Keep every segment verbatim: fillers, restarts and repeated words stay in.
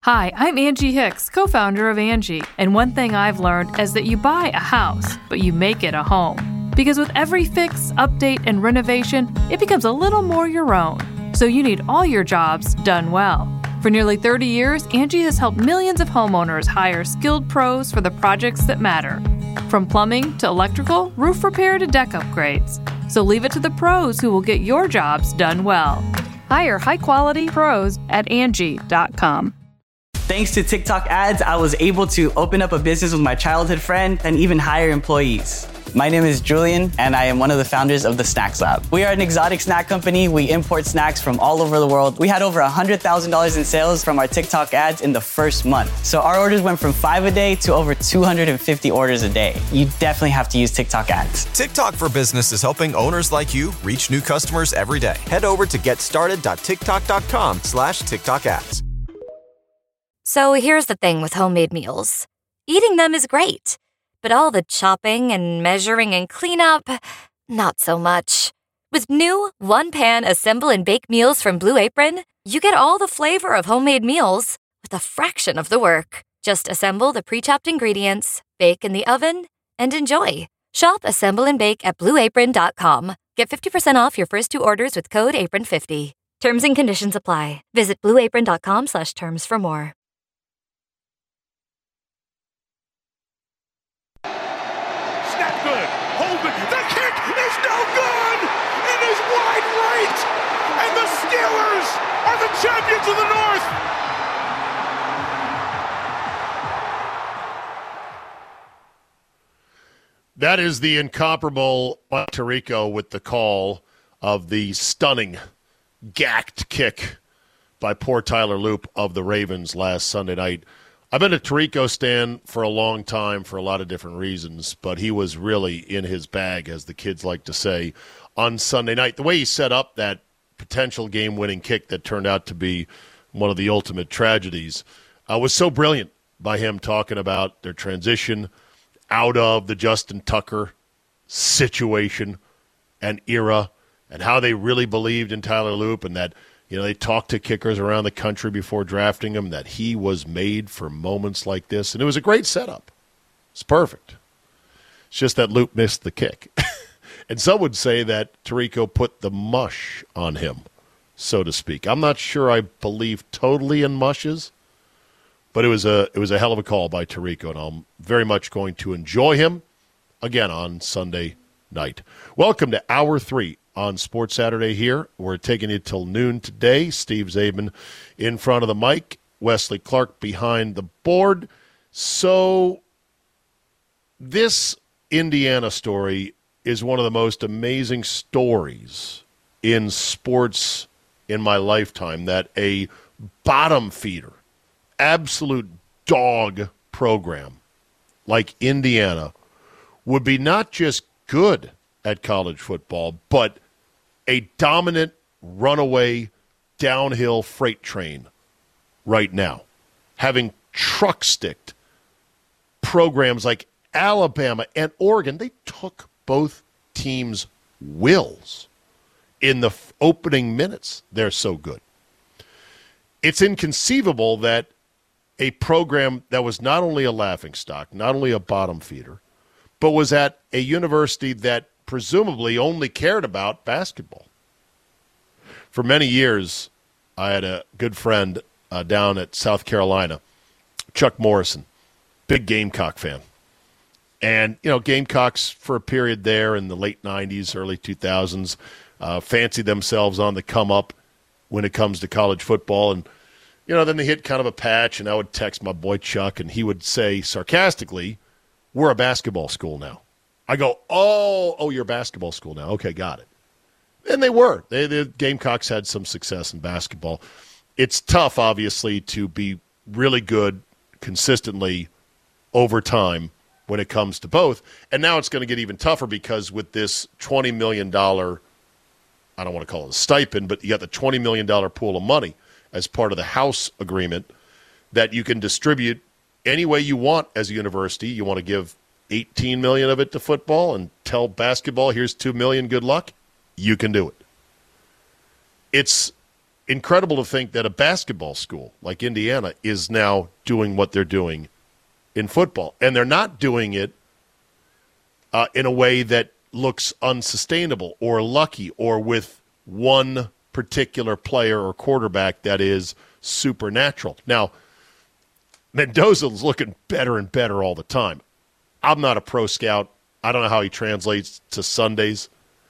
Hi, I'm Angie Hicks, co-founder of Angie, and one thing I've learned is that you buy a house, but you make it a home. Because with every fix, update, and renovation, it becomes a little more your own. So you need all your jobs done well. For nearly thirty years, Angie has helped millions of homeowners hire skilled pros for the projects that matter. From plumbing to electrical, roof repair to deck upgrades. So leave it to the pros who will get your jobs done well. Hire high-quality pros at Angie dot com. Thanks to TikTok ads, I was able to open up a business with my childhood friend and even hire employees. My name is Julian, and I am one of the founders of the Snacks Lab. We are an exotic snack company. We import snacks from all over the world. We had over one hundred thousand dollars in sales from our TikTok ads in the first month. So our orders went from five a day to over two hundred fifty orders a day. You definitely have to use TikTok ads. TikTok for Business is helping owners like you reach new customers every day. Head over to getstarted.tiktok.com slash TikTok ads. So here's the thing with homemade meals. Eating them is great, but all the chopping and measuring and cleanup, not so much. With new one-pan assemble and bake meals from Blue Apron, you get all the flavor of homemade meals with a fraction of the work. Just assemble the pre-chopped ingredients, bake in the oven, and enjoy. Shop Assemble and Bake at blue apron dot com. Get fifty percent off your first two orders with code apron fifty. Terms and conditions apply. Visit blue apron dot com slash terms for more. The kick is no good! It is wide right! And the Steelers are the champions of the North! That is the incomparable Mike Tirico with the call of the stunning, gacked kick by poor Tyler Loop of the Ravens last Sunday night. I've been a Tirico stan for a long time for a lot of different reasons, but he was really in his bag, as the kids like to say, on Sunday night. The way he set up that potential game-winning kick that turned out to be one of the ultimate tragedies uh, was so brilliant by him, talking about their transition out of the Justin Tucker situation and era and how they really believed in Tyler Loop, and that, you know, they talked to kickers around the country before drafting him, that he was made for moments like this. And it was a great setup. It's perfect. It's just that Loop missed the kick. And some would say that Tirico put the mush on him, so to speak. I'm not sure I believe totally in mushes, but it was a it was a hell of a call by Tirico, and I'm very much going to enjoy him again on Sunday night. Welcome to Hour three on Sports Saturday here. We're taking it till noon today. Steve Zabin in front of the mic, Wesley Clark behind the board. So this Indiana story is one of the most amazing stories in sports in my lifetime, that a bottom feeder, absolute dog program like Indiana would be not just good at college football, but a dominant, runaway, downhill freight train right now, having truck-sticked programs like Alabama and Oregon. They took both teams' wills in the f- opening minutes. They're so good. It's inconceivable that a program that was not only a laughingstock, not only a bottom feeder, but was at a university that presumably only cared about basketball. For many years, I had a good friend uh, down at South Carolina, Chuck Morrison, big Gamecock fan. And, you know, Gamecocks for a period there in the late nineties, early two thousands, uh, fancied themselves on the come-up when it comes to college football. And, you know, then they hit kind of a patch, and I would text my boy Chuck, and he would say sarcastically, "We're a basketball school now." I go, oh, oh, you're a basketball school now. Okay, got it. And they were. They, the Gamecocks had some success in basketball. It's tough, obviously, to be really good consistently over time when it comes to both. And now it's going to get even tougher because with this twenty million dollars, I don't want to call it a stipend, but you got the twenty million dollars pool of money as part of the house agreement that you can distribute any way you want as a university. You want to give eighteen million dollars of it to football and tell basketball, here's two million dollars, good luck, you can do it. It's incredible to think that a basketball school like Indiana is now doing what they're doing in football. And they're not doing it uh, in a way that looks unsustainable or lucky or with one particular player or quarterback that is supernatural. Now, Mendoza's looking better and better all the time. I'm not a pro scout. I don't know how he translates to Sundays.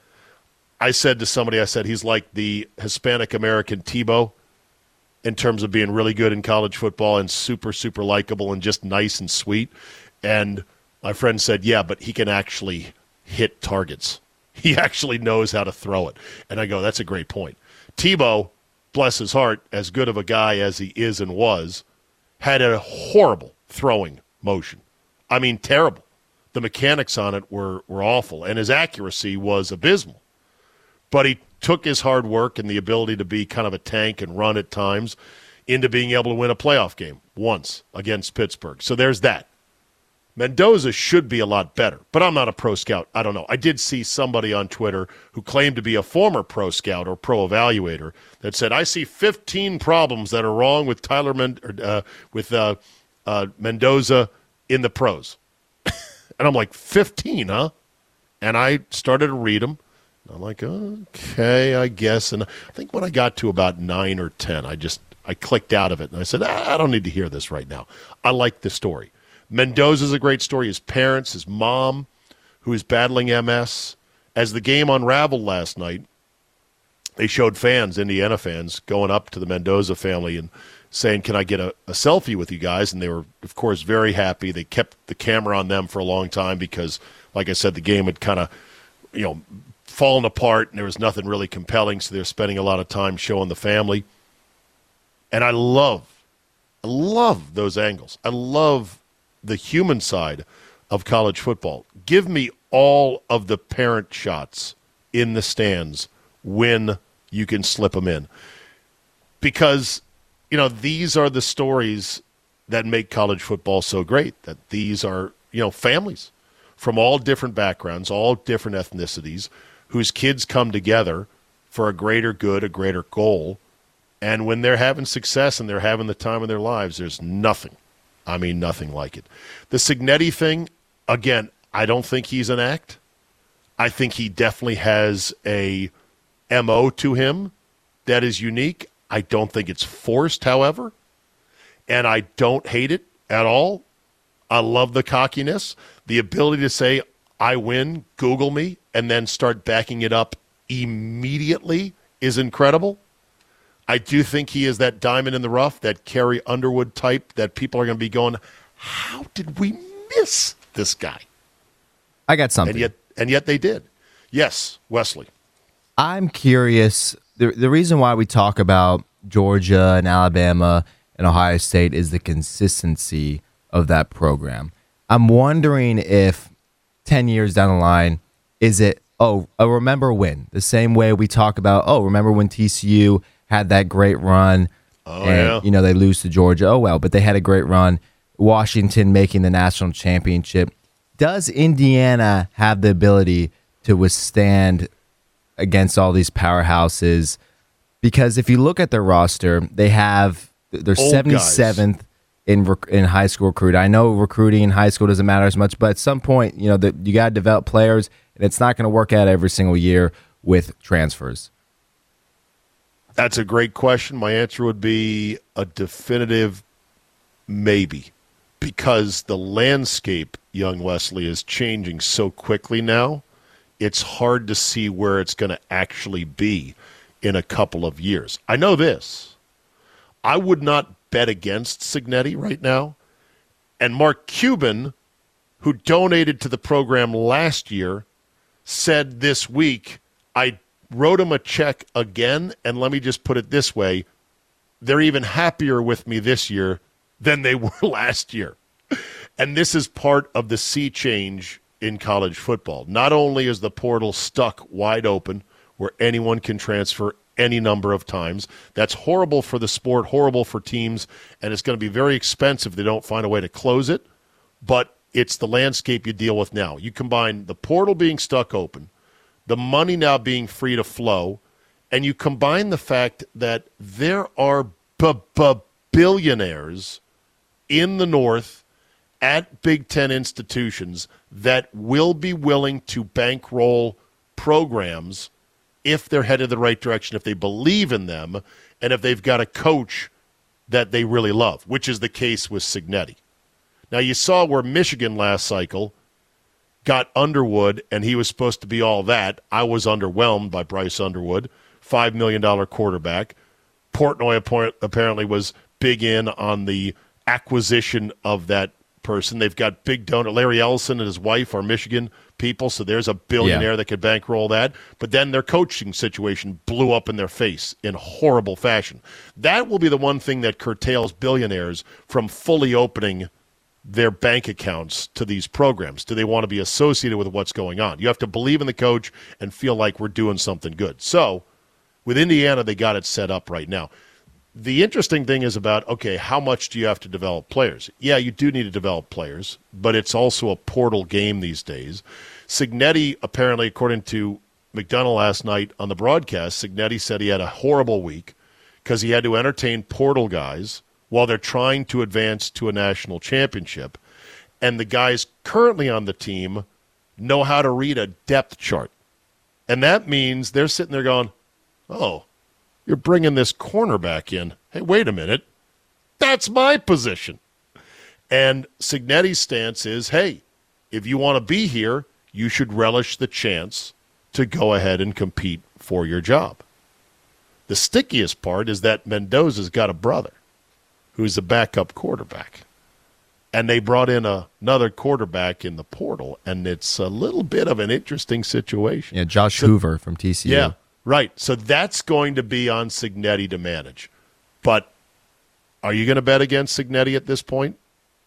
I said to somebody, I said he's like the Hispanic-American Tebow in terms of being really good in college football and super, super likable and just nice and sweet. And my friend said, yeah, but he can actually hit targets. He actually knows how to throw it. And I go, that's a great point. Tebow, bless his heart, as good of a guy as he is and was, had a horrible throwing motion. I mean, terrible. The mechanics on it were, were awful, and his accuracy was abysmal. But he took his hard work and the ability to be kind of a tank and run at times into being able to win a playoff game once against Pittsburgh. So there's that. Mendoza should be a lot better, but I'm not a pro scout. I don't know. I did see somebody on Twitter who claimed to be a former pro scout or pro evaluator that said, I see fifteen problems that are wrong with Tyler Men- or, uh, with uh, uh, Mendoza in the pros. And I'm like, fifteen, huh? And I started to read them. I'm like, okay, I guess. And I think when I got to about nine or ten, I just I clicked out of it. And I said, ah, I don't need to hear this right now. I like the story. Mendoza's a great story. His parents, his mom, who is battling M S. As the game unraveled last night, they showed fans, Indiana fans, going up to the Mendoza family and saying, can I get a, a selfie with you guys? And they were, of course, very happy. They kept the camera on them for a long time because, like I said, the game had kind of, you know, fallen apart and there was nothing really compelling, so they were spending a lot of time showing the family. And I love, I love those angles. I love the human side of college football. Give me all of the parent shots in the stands when you can slip them in. Because, you know, these are the stories that make college football so great, that these are, you know, families from all different backgrounds, all different ethnicities, whose kids come together for a greater good, a greater goal. And when they're having success and they're having the time of their lives, there's nothing. I mean, nothing like it. The Cignetti thing, again, I don't think he's an act. I think he definitely has a M O to him that is unique. I don't think it's forced, however, and I don't hate it at all. I love the cockiness, the ability to say, I win, Google me, and then start backing it up immediately is incredible. I do think he is that diamond in the rough, that Carrie Underwood type that people are going to be going, how did we miss this guy? I got something. And yet, and yet they did. Yes, Wesley. I'm curious. The, the reason why we talk about Georgia and Alabama and Ohio State is the consistency of that program. I'm wondering if ten years down the line, is it, oh, a remember when? The same way we talk about, oh, remember when T C U had that great run, oh, and, yeah. you know, they lose to Georgia. Oh, well, but they had a great run. Washington making the national championship. Does Indiana have the ability to withstand against all these powerhouses? Because if you look at their roster, they have, they're Old seventy-seventh guys. in rec- in high school recruiting. I know recruiting in high school doesn't matter as much, but at some point, you know, the, you got to develop players, and it's not going to work out every single year with transfers. That's a great question. My answer would be a definitive maybe, because the landscape, young Wesley, is changing so quickly now. It's hard to see where it's going to actually be in a couple of years. I know this. I would not bet against Cignetti right now. And Mark Cuban, who donated to the program last year, said this week, I wrote him a check again, and let me just put it this way, they're even happier with me this year than they were last year. And this is part of the sea change in college football. Not only is the portal stuck wide open where anyone can transfer any number of times, that's horrible for the sport, horrible for teams, and it's going to be very expensive if they don't find a way to close it, but it's the landscape you deal with now. You combine the portal being stuck open, the money now being free to flow, and you combine the fact that there are b-b-billionaires in the North at Big Ten institutions that will be willing to bankroll programs if they're headed the right direction, if they believe in them, and if they've got a coach that they really love, which is the case with Cignetti. Now, you saw where Michigan last cycle got Underwood, and he was supposed to be all that. I was underwhelmed by Bryce Underwood, five million dollars quarterback. Portnoy apparently was big in on the acquisition of that person. They've got big donor. Larry Ellison and his wife are Michigan people, so there's a billionaire yeah. that could bankroll that. But then their coaching situation blew up in their face in horrible fashion. That will be the one thing that curtails billionaires from fully opening their bank accounts to these programs. Do they want to be associated with what's going on? You have to believe in the coach and feel like we're doing something good. So with Indiana, they got it set up right now. The interesting thing is about, okay, how much do you have to develop players? Yeah, you do need to develop players, but it's also a portal game these days. Cignetti, apparently, according to McDonough last night on the broadcast, Cignetti said he had a horrible week because he had to entertain portal guys while they're trying to advance to a national championship. And the guys currently on the team know how to read a depth chart. And that means they're sitting there going, oh, you're bringing this cornerback in. Hey, wait a minute. That's my position. And Cignetti's stance is, hey, if you want to be here, you should relish the chance to go ahead and compete for your job. The stickiest part is that Mendoza's got a brother who's a backup quarterback. And they brought in a, another quarterback in the portal, and it's a little bit of an interesting situation. Yeah, Josh so, Hoover from T C U. Yeah. Right, so that's going to be on Cignetti to manage. But are you going to bet against Cignetti at this point?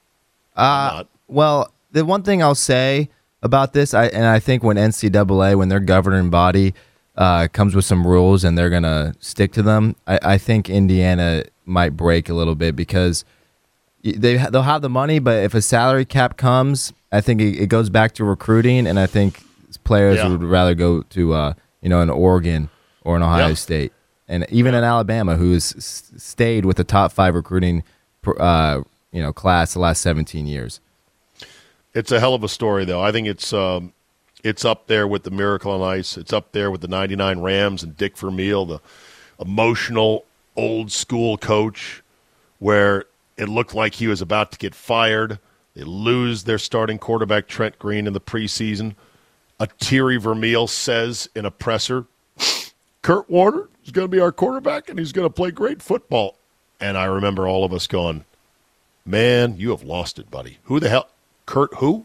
Uh, well, the one thing I'll say about this, I, and I think when N C double A, when their governing body uh, comes with some rules and they're going to stick to them, I, I think Indiana might break a little bit because they, they'll have the money, but if a salary cap comes, I think it, it goes back to recruiting, and I think players yeah. would rather go to uh, – you know, in Oregon or in Ohio yep. State, and even in Alabama, who's s- stayed with the top five recruiting, uh, you know, class the last seventeen years. It's a hell of a story, though. I think it's um, it's up there with the Miracle on Ice. It's up there with the ninety-nine Rams and Dick Vermeil, the emotional, old-school coach, where it looked like he was about to get fired. They lose their starting quarterback, Trent Green, in the preseason. A Thierry Vermeil says in a presser, Kurt Warner is going to be our quarterback, and he's going to play great football. And I remember all of us going, man, you have lost it, buddy. Who the hell? Kurt who?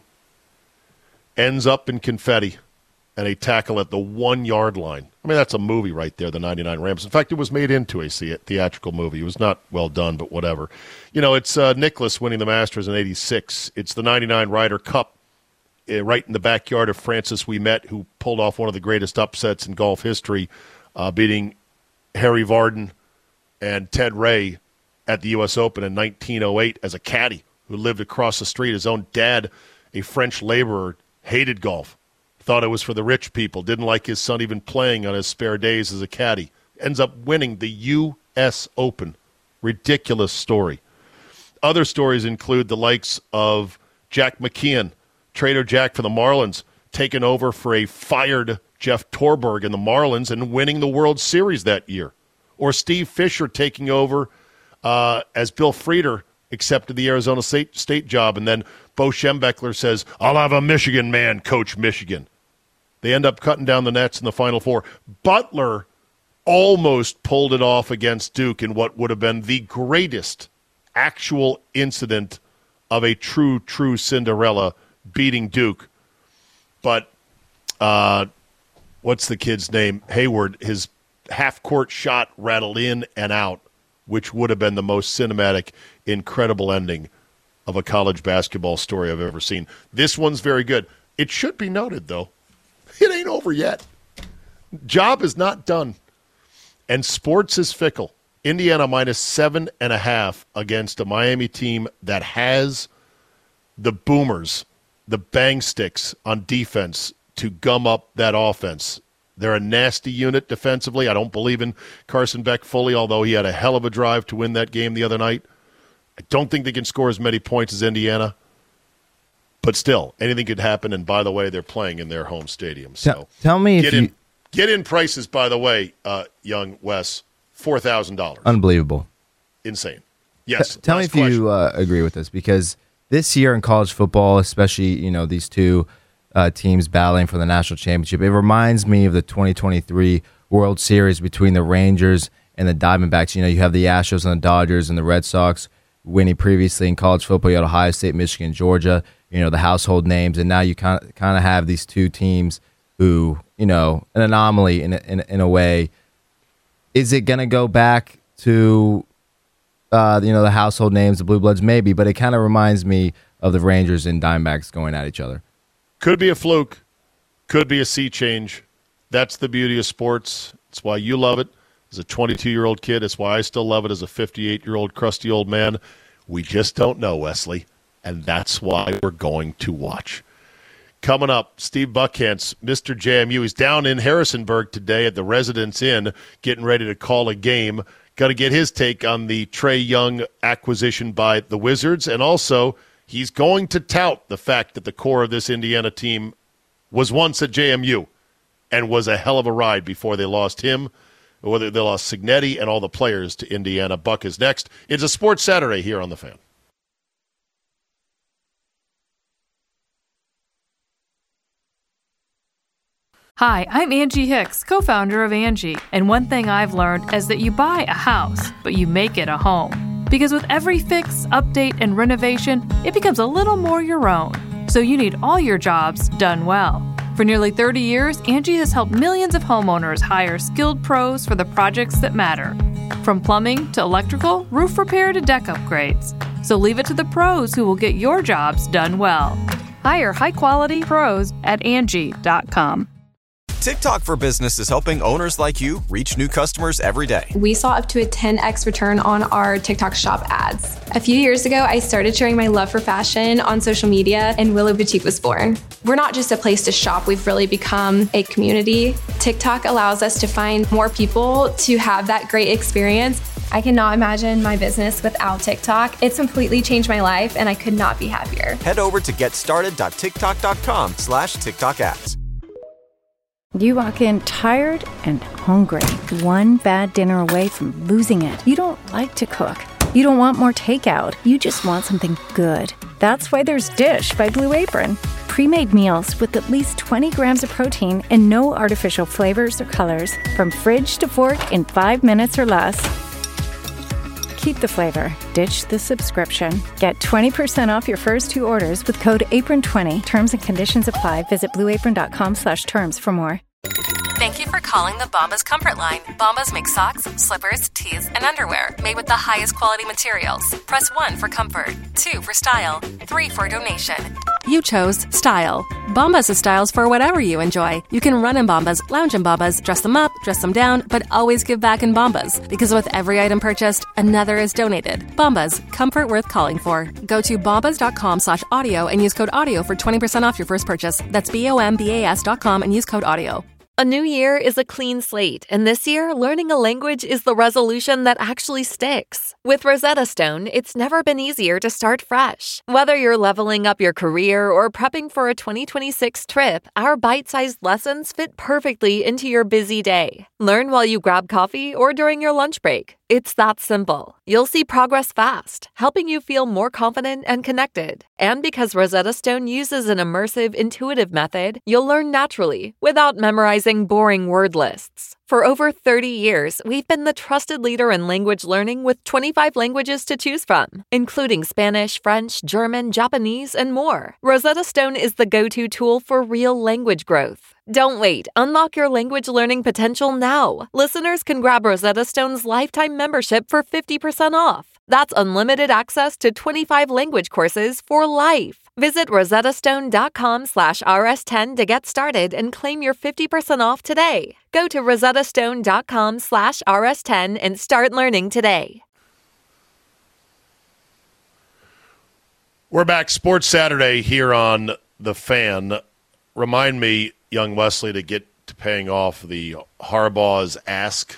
Ends up in confetti and a tackle at the one-yard line. I mean, that's a movie right there, the ninety-nine Rams. In fact, it was made into a theatrical movie. It was not well done, but whatever. You know, it's uh, Nicklaus winning the Masters in eighty-six. It's the ninety-nine Ryder Cup. Uh, right in the backyard of Francis Ouimet, who pulled off one of the greatest upsets in golf history, uh, beating Harry Vardon and Ted Ray at the U S Open in nineteen oh eight as a caddy who lived across the street. His own dad, a French laborer, hated golf, thought it was for the rich people, didn't like his son even playing on his spare days as a caddy. Ends up winning the U S Open. Ridiculous story. Other stories include the likes of Jack McKeon, Trader Jack for the Marlins, taking over for a fired Jeff Torberg in the Marlins and winning the World Series that year. Or Steve Fisher taking over uh, as Bill Frieder accepted the Arizona State, State job, and then Bo Schembechler says, I'll have a Michigan man coach Michigan. They end up cutting down the nets in the Final Four. Butler almost pulled it off against Duke in what would have been the greatest actual incident of a true, true Cinderella beating Duke. But uh, what's the kid's name? Hayward, his half-court shot rattled in and out, which would have been the most cinematic, incredible ending of a college basketball story I've ever seen. This one's very good. It should be noted, though, it ain't over yet. Job is not done. And sports is fickle. Indiana minus seven and a half against a Miami team that has the boomers, the bang sticks on defense to gum up that offense. They're a nasty unit defensively. I don't believe in Carson Beck fully, although he had a hell of a drive to win that game the other night. I don't think they can score as many points as Indiana. But still, anything could happen. And by the way, they're playing in their home stadium. So tell, tell me get if in, you... Get in prices, by the way, uh, young Wes, four thousand dollars. Unbelievable. Insane. Yes. T- tell me if question. you uh, agree with this, because this year in college football, especially, you know, these two uh, teams battling for the national championship, it reminds me of the twenty twenty-three World Series between the Rangers and the Diamondbacks. You know, you have the Astros and the Dodgers and the Red Sox winning previously in college football. You had Ohio State, Michigan, Georgia, you know, the household names. And now you kind of kind of have these two teams who, you know, an anomaly in a, in, in a way. Is it going to go back to, uh, you know, the household names, the Blue Bloods? Maybe, but it kind of reminds me of the Rangers and Diamondbacks going at each other. Could be a fluke. Could be a sea change. That's the beauty of sports. It's why you love it as a twenty-two-year-old kid. It's why I still love it as a fifty-eight-year-old crusty old man. We just don't know, Wesley, and that's why we're going to watch. Coming up, Steve Buckhantz, Mister J M U. He's down in Harrisonburg today at the Residence Inn, getting ready to call a game. Got to get his take on the Trae Young acquisition by the Wizards. And also, he's going to tout the fact that the core of this Indiana team was once at J M U and was a hell of a ride before they lost him, or whether they lost Signetti and all the players to Indiana. Buck is next. It's a Sports Saturday here on The Fan. Hi, I'm Angie Hicks, co-founder of Angie, and one thing I've learned is that you buy a house, but you make it a home. Because with every fix, update, and renovation, it becomes a little more your own. So you need all your jobs done well. For nearly thirty years, Angie has helped millions of homeowners hire skilled pros for the projects that matter. From plumbing to electrical, roof repair to deck upgrades. So leave it to the pros who will get your jobs done well. Hire high-quality pros at Angie dot com. TikTok for Business is helping owners like you reach new customers every day. We saw up to a ten x return on our TikTok shop ads. A few years ago, I started sharing my love for fashion on social media, and Willow Boutique was born. We're not just a place to shop, we've really become a community. TikTok allows us to find more people to have that great experience. I cannot imagine my business without TikTok. It's completely changed my life, and I could not be happier. Head over to getstarted.tiktok.com slash TikTok ads. You walk in tired and hungry, one bad dinner away from losing it. You don't like to cook. You don't want more takeout. You just want something good. That's why there's Dish by Blue Apron. Pre-made meals with at least twenty grams of protein and no artificial flavors or colors. From fridge to fork in five minutes or less. Keep the flavor. Ditch the subscription. Get twenty percent off your first two orders with code apron twenty. Terms and conditions apply. Visit blueapron.com slash terms for more. Thank you for calling the Bombas Comfort Line. Bombas make socks, slippers, tees, and underwear made with the highest quality materials. Press one for comfort, two for style, three for donation. You chose style. Bombas is styles for whatever you enjoy. You can run in Bombas, lounge in Bombas, dress them up, dress them down, but always give back in Bombas. Because with every item purchased, another is donated. Bombas, comfort worth calling for. Go to bombas.com slash audio and use code audio for twenty percent off your first purchase. That's B-O-M-B-A-S dot com and use code audio. A new year is a clean slate, and this year, learning a language is the resolution that actually sticks. With Rosetta Stone, it's never been easier to start fresh. Whether you're leveling up your career or prepping for a twenty twenty-six trip, our bite-sized lessons fit perfectly into your busy day. Learn while you grab coffee or during your lunch break. It's that simple. You'll see progress fast, helping you feel more confident and connected. And because Rosetta Stone uses an immersive, intuitive method, you'll learn naturally without memorizing boring word lists. For over thirty years, we've been the trusted leader in language learning with twenty-five languages to choose from, including Spanish, French, German, Japanese, and more. Rosetta Stone is the go-to tool for real language growth. Don't wait. Unlock your language learning potential now. Listeners can grab Rosetta Stone's lifetime membership for fifty percent off. That's unlimited access to twenty-five language courses for life. Visit rosettastone.com slash rs10 to get started and claim your fifty percent off today. Go to rosettastone.com slash rs10 and start learning today. We're back. Sports Saturday here on The Fan. Remind me, young Wesley, to get to paying off the Harbaugh's Ask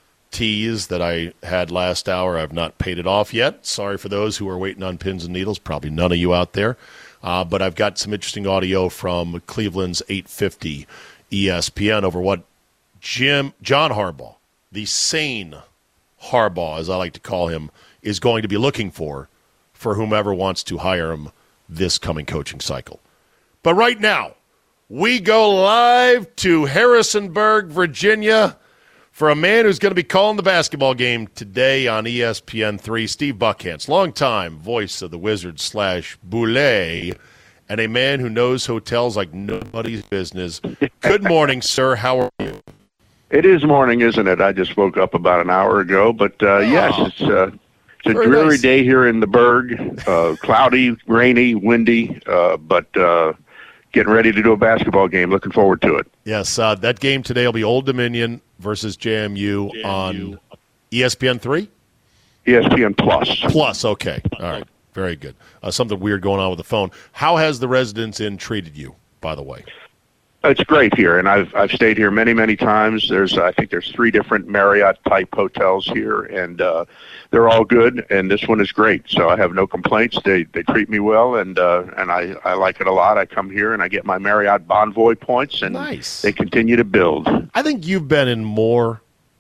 tease that I had last hour. I've not paid it off yet. Sorry for those who are waiting on pins and needles. Probably none of you out there. Uh, but I've got some interesting audio from Cleveland's eight fifty E S P N over what Jim John Harbaugh, the sane Harbaugh, as I like to call him, is going to be looking for for whomever wants to hire him this coming coaching cycle. But right now, we go live to Harrisonburg, Virginia, for a man who's going to be calling the basketball game today on E S P N three, Steve Buckhantz, longtime voice of the Wizards slash Boulay, and a man who knows hotels like nobody's business. Good morning, sir. How are you? It is morning, isn't it? I just woke up about an hour ago, but uh, oh, yes, it's, uh, it's a dreary nice. day here in the Berg. Uh, cloudy, rainy, windy, uh, but uh, getting ready to do a basketball game. Looking forward to it. Yes, uh, that game today will be Old Dominion versus J M U, J M U on E S P N three? E S P N Plus. Plus, okay. All right. Very good. Uh, something weird going on with the phone. How has the Residence Inn treated you, by the way? It's great here, and I've I've stayed here many, many times. There's I think there's three different Marriott-type hotels here, and uh, they're all good, and this one is great. So I have no complaints. They they treat me well, and uh, and I, I like it a lot. I come here, and I get my Marriott Bonvoy points, and nice. They continue to build. I think you've been in more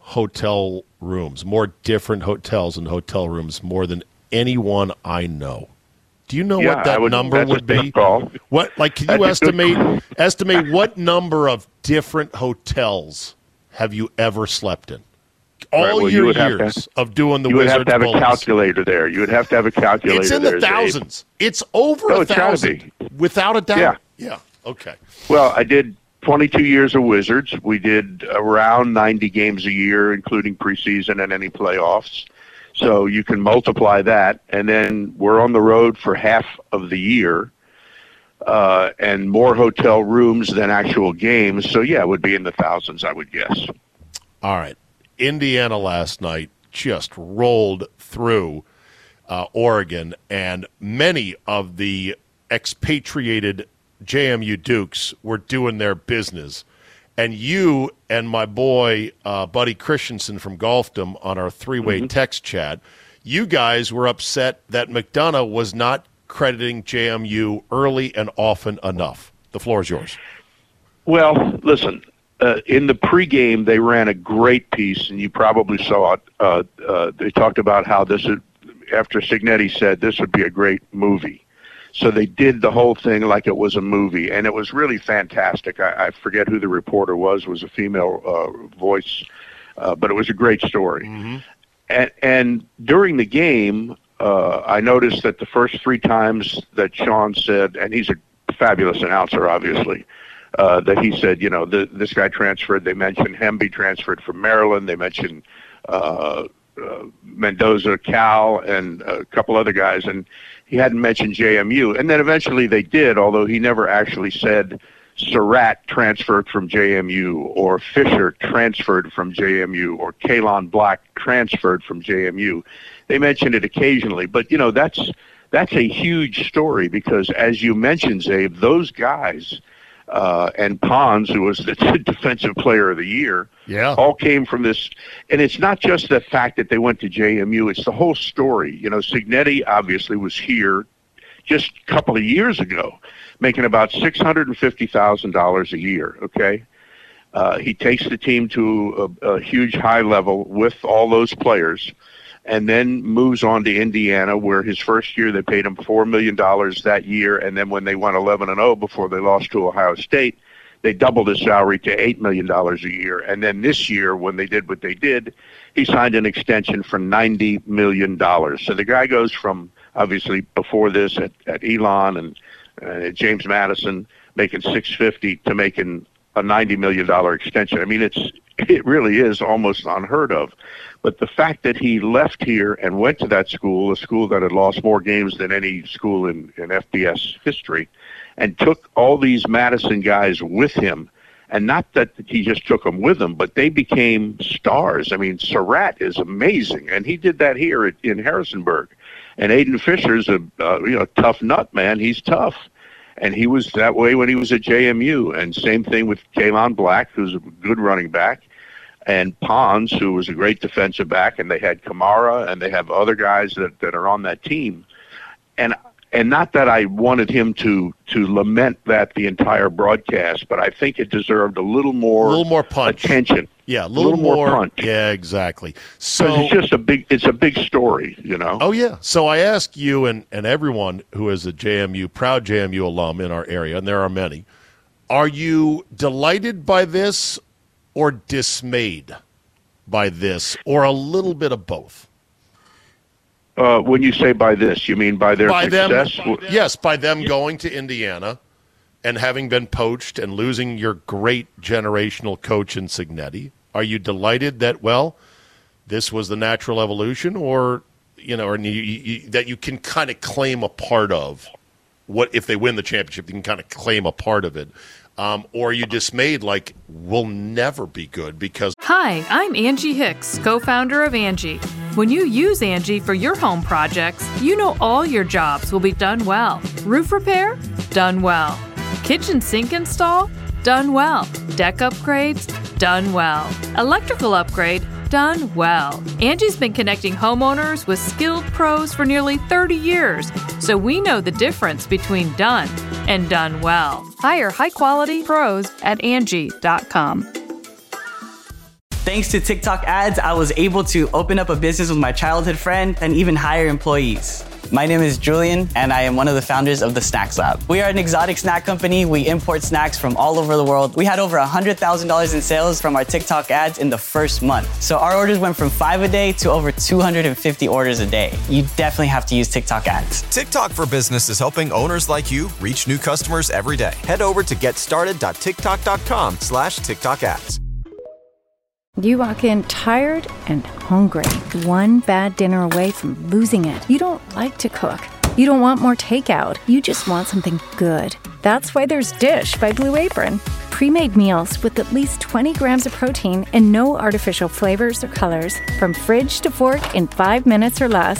hotel rooms, more different hotels and hotel rooms, more than anyone I know. Do you know yeah, what that would, number would be? Call. What, like, can you estimate estimate what number of different hotels have you ever slept in? All right, well, your you years to, of doing the you Wizards would have to have Bowls. a calculator there. You would have to have a calculator. It's in the there, thousands. Dave. It's over no, a it's thousand, gotta be. without a doubt. Yeah. Yeah. Okay. Well, I did twenty-two years of Wizards. We did around ninety games a year, including preseason and any playoffs. So you can multiply that, and then we're on the road for half of the year, uh, and more hotel rooms than actual games. So, yeah, it would be in the thousands, I would guess. All right. Indiana last night just rolled through uh, Oregon, and many of the expatriated J M U Dukes were doing their business. And you and my boy, uh, Buddy Christensen from Golfdom on our three-way mm-hmm. text chat, you guys were upset that McDonough was not crediting J M U early and often enough. The floor is yours. Well, listen, uh, in the pregame, they ran a great piece, and you probably saw it. Uh, uh, they talked about how this, would, after Signetti said this would be a great movie. So they did the whole thing like it was a movie, and it was really fantastic. I, I forget who the reporter was. It was a female uh, voice, uh, but it was a great story. Mm-hmm. And, and during the game, uh, I noticed that the first three times that Sean said, and he's a fabulous announcer, obviously, uh, that he said, you know, the, this guy transferred. They mentioned Hemby transferred from Maryland. They mentioned uh, uh, Mendoza, Cal, and a couple other guys, and he hadn't mentioned J M U. And then eventually they did, although he never actually said Surratt transferred from J M U or Fisher transferred from J M U or Kalon Black transferred from J M U. They mentioned it occasionally. But, you know, that's that's a huge story because, as you mentioned, Zabe, those guys uh, and Pons, who was the defensive player of the year, yeah. all came from this. And it's not just the fact that they went to J M U. It's the whole story. You know, Signetti obviously was here just a couple of years ago, making about six hundred fifty thousand dollars a year, okay? Uh, he takes the team to a, a huge high level with all those players and then moves on to Indiana, where his first year they paid him four million dollars that year, and then when they went eleven and oh before they lost to Ohio State, they doubled his salary to eight million dollars a year. And then this year, when they did what they did, he signed an extension for ninety million dollars. So the guy goes from, obviously, before this at, at Elon and uh, James Madison, making six hundred fifty to making a ninety million dollars extension. I mean, it's it really is almost unheard of. But the fact that he left here and went to that school, a school that had lost more games than any school in, in F B S history, and took all these Madison guys with him, and not that he just took them with him, but they became stars. I mean, Surratt is amazing, and he did that here at, in Harrisonburg. And Aiden Fisher's a uh, you know tough nut, man. He's tough. And he was that way when he was at J M U. And same thing with Kayvon Black, who's a good running back, and Pons, who was a great defensive back, and they had Kamara, and they have other guys that, that are on that team. And and not that I wanted him to to lament that the entire broadcast, but I think it deserved a little more, a little more punch. attention. Yeah, a little, a little more, more punch. Yeah, exactly. So it's just a big, it's a big story, you know. Oh yeah. So I ask you and, and everyone who is a J M U, proud J M U alum in our area, and there are many, are you delighted by this or dismayed by this, or a little bit of both? Uh, when you say by this, you mean by their by success? Them, yes, by them going to Indiana and having been poached and losing your great generational coach in Cignetti. Are you delighted that, well, this was the natural evolution, or, you know, or you, you, that you can kind of claim a part of what, if they win the championship, you can kind of claim a part of it? Um, or are you dismayed, like, we'll never be good because... Hi, I'm Angie Hicks, co-founder of Angie. When you use Angie for your home projects, you know all your jobs will be done well. Roof repair? Done well. Kitchen sink install? Done well. Deck upgrades? Done well. Electrical upgrade? Done well. Angie's been connecting homeowners with skilled pros for nearly thirty years, so we know the difference between done and done well. Hire high-quality pros at Angie dot com. Thanks to TikTok ads, I was able to open up a business with my childhood friend and even hire employees. My name is Julian, and I am one of the founders of the Snacks Lab. We are an exotic snack company. We import snacks from all over the world. We had over one hundred thousand dollars in sales from our TikTok ads in the first month. So our orders went from five a day to over two hundred fifty orders a day. You definitely have to use TikTok ads. TikTok for Business is helping owners like you reach new customers every day. Head over to getstarted.tiktok.com slash TikTok ads. You walk in tired and hungry, one bad dinner away from losing it. You don't like to cook. You don't want more takeout. You just want something good. That's why there's Dish by Blue Apron. Pre-made meals with at least twenty grams of protein and no artificial flavors or colors. From fridge to fork in five minutes or less.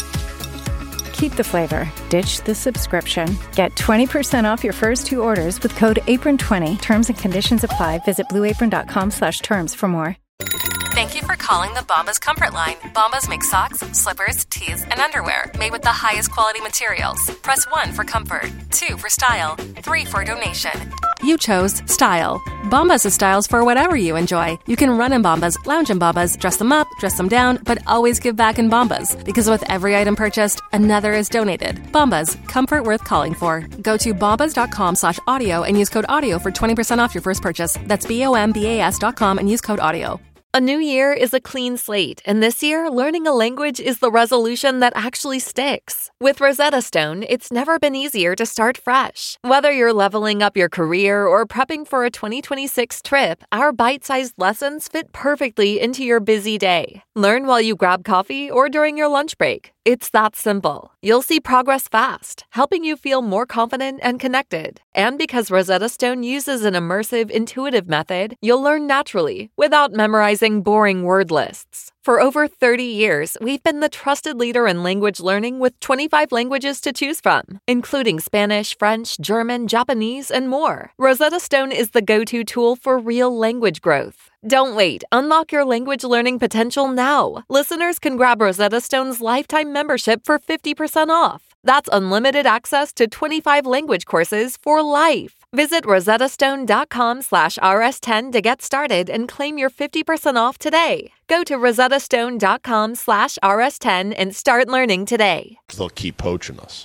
Keep the flavor. Ditch the subscription. Get twenty percent off your first two orders with code apron twenty. Terms and conditions apply. Visit blueapron.com slash terms for more. Thank you for calling the Bombas Comfort Line. Bombas make socks, slippers, tees, and underwear made with the highest quality materials. Press one for comfort, two for style, three for donation. You chose style. Bombas is styles for whatever you enjoy. You can run in Bombas, lounge in Bombas, dress them up, dress them down, but always give back in Bombas. Because with every item purchased, another is donated. Bombas, comfort worth calling for. Go to bombas.com slash audio and use code audio for twenty percent off your first purchase. That's B-O-M-B-A-S dot com and use code audio. A new year is a clean slate, and this year, learning a language is the resolution that actually sticks. With Rosetta Stone, it's never been easier to start fresh. Whether you're leveling up your career or prepping for a twenty twenty-six trip, our bite-sized lessons fit perfectly into your busy day. Learn while you grab coffee or during your lunch break. It's that simple. You'll see progress fast, helping you feel more confident and connected. And because Rosetta Stone uses an immersive, intuitive method, you'll learn naturally without memorizing boring word lists. For over thirty years, we've been the trusted leader in language learning with twenty-five languages to choose from, including Spanish, French, German, Japanese, and more. Rosetta Stone is the go-to tool for real language growth. Don't wait. Unlock your language learning potential now. Listeners can grab Rosetta Stone's lifetime membership for fifty percent off. That's unlimited access to twenty-five language courses for life. Visit rosettastone.com slash rs10 to get started and claim your fifty percent off today. Go to rosettastone.com slash rs10 and start learning today. They'll keep poaching us.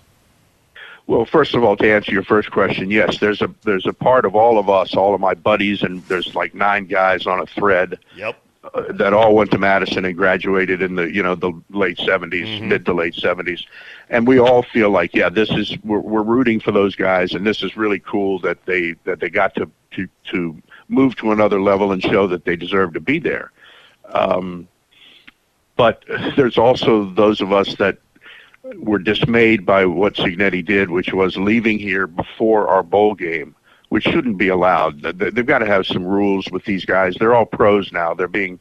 Well, first of all, to answer your first question, yes, there's a there's a part of all of us, all of my buddies, and there's like nine guys on a thread. Yep. Uh, that all went to Madison and graduated in the you know the late seventies, Mm-hmm. mid to late seventies, and we all feel like yeah, this is we're, we're rooting for those guys, and this is really cool that they that they got to to to move to another level and show that they deserve to be there. Um, but there's also those of us that were dismayed by what Cignetti did, which was leaving here before our bowl game, which shouldn't be allowed. They've got to have some rules with these guys. They're all pros now. They're being